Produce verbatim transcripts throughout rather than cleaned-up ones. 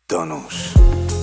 دانوش.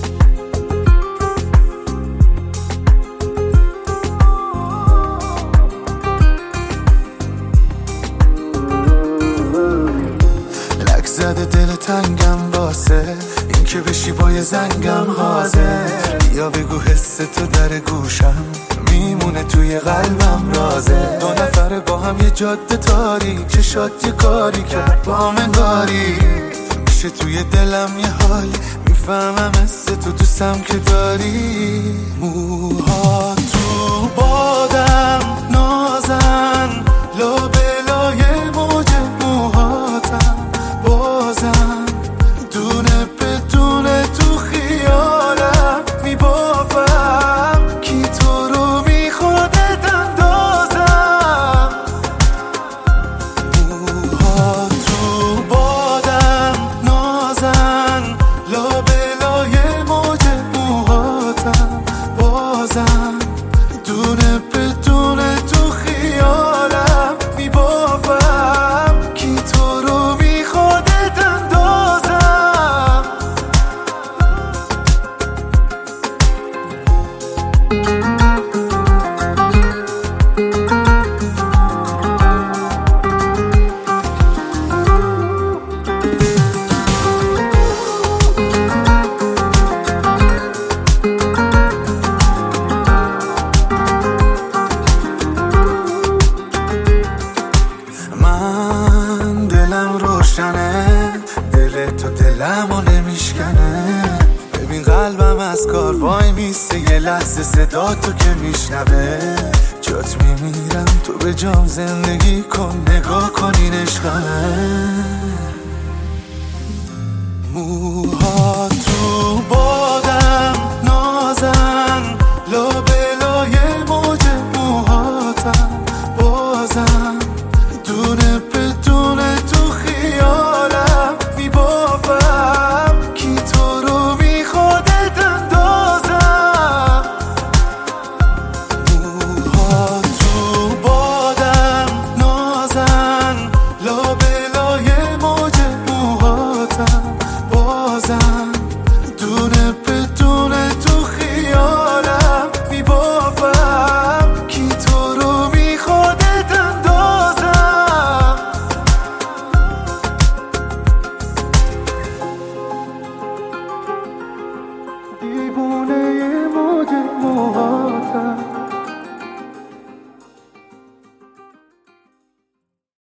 لک زده دل تنگم واسه این که بشی با یه زنگم حاضر. یا بگو حس تو در گوشم میمونه توی قلبم رازه. دو نفره با هم یه جاده تاریک چشات یه کاری کرد با منگاری. میشه توی دلم یه حالی میفهمم حس تو دوستم که داری. موها تو بادم نازن لابلای موج موهاتم بازم دونه بدونه تو خیالم میبافم کی تو رو میخواد اندازم. موها تو بادم نازن لابلای موج موهاتم بازم دونه بدونه تو خیالم میبافم کی تو رو میخواد اندازم. من دلم روشنه دل تو دلمو نمیشکنه. ببین قلبم از کار وای میسته یه لحظه صدا تو که میشنوه. جات میمیرم تو به جام زندگی کن نگاه کن این عشقمه. موها تو